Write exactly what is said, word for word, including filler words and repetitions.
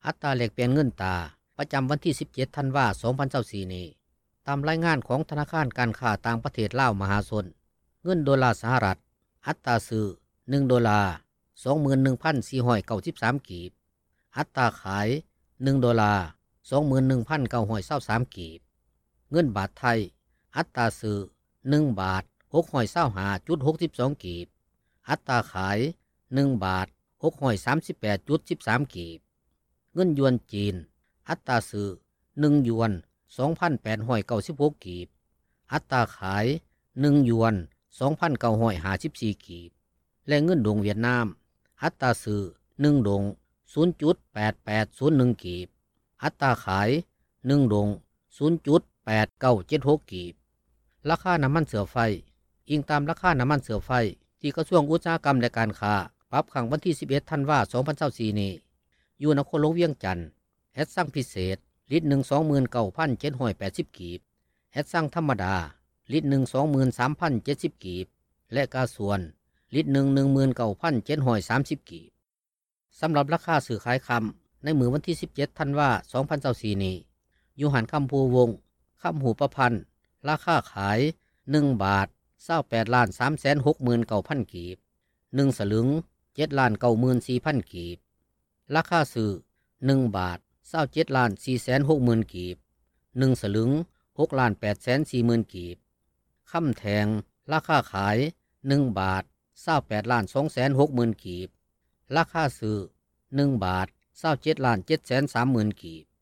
อัตราแลกเปลี่ยนเงินตราประจำวันที่สิบเจ็ดธันวาคมสองพันยี่สิบสี่นี้ตามรายงานของธนาคารการค้าต่างประเทศลาวมหาชนเงินดอลลาร์สหรัฐอัตราซื้อหนึ่งดอลลาร์ สองหมื่นหนึ่งพันสี่ร้อยเก้าสิบสาม กีบอัตราขายหนึ่งดอลลาร์ สองหมื่นหนึ่งพันเก้าร้อยยี่สิบสาม กีบเงินบาทไทยอัตราซื้อหนึ่งบาท หกร้อยยี่สิบห้าจุดหกสอง กีบอัตราขายหนึ่งบาท หกร้อยสามสิบแปดจุดหนึ่งสาม กีบเงินหยวนจีนอัตราซื้อหนึ่งหยวน สองพันแปดร้อยเก้าสิบหก กีบอัตราขายหนึ่งหยวน สองพันเก้าร้อยห้าสิบสี่ กีบและเงินดงเวียดนามอัตราซื้อหนึ่งดง ศูนย์จุดแปดแปดศูนย์หนึ่ง กีบอัตราขายหนึ่งดง ศูนย์จุดแปดเก้าเจ็ดหก กีบราคาน้ำมันเสือไฟอิงตามราคาน้ำมันเสือไฟที่กระทรวงอุตสาหกรรมและการค้าปรับขังวันที่สิบเอ็ดธันวาคมสองพันยี่สิบสี่นี้อยู่นครหลวงเวียงจันทน์แฮดสั่งพิเศษลิตรหนึ่ง สองหมื่นเก้าพันเจ็ดร้อยแปดสิบ กีบแฮดสั่งธรรมดาลิตรหนึ่ง สองหมื่นสามพันเจ็ดสิบ กีบและกาส่วนลิตรหนึ่ง หนึ่งหมื่นเก้าพันเจ็ดร้อยสามสิบ กีบสำหรับราคาซื้อขายคำในมื้อวันที่สิบเจ็ดธันวาคมสองพันยี่สิบสี่นี้อยู่หันคำภูวงศ์คำหูประพันธ์ราคาขายหนึ่งบาทเศร้าแปดล้านสามแสนหกหมื่นเก้าพันกีบหนึ่งสลึงเจ็ดล้านเก้าหมื่นสี่พันกีบราคาซื้อหนึ่งบาทเศร้าเจ็ดล้านสี่แสนหกหมื่นกีบหนึ่งสลึงหกล้านแปดแสนสี่หมื่นกีบคำแทงราคาขายหนึ่งบาทเศร้าแปดล้านสองแสนหกหมื่นกีบราคาซื้อหนึ่งบาทเศร้าเจ็ดล้านเจ็ดแสนสามหมื่นกีบ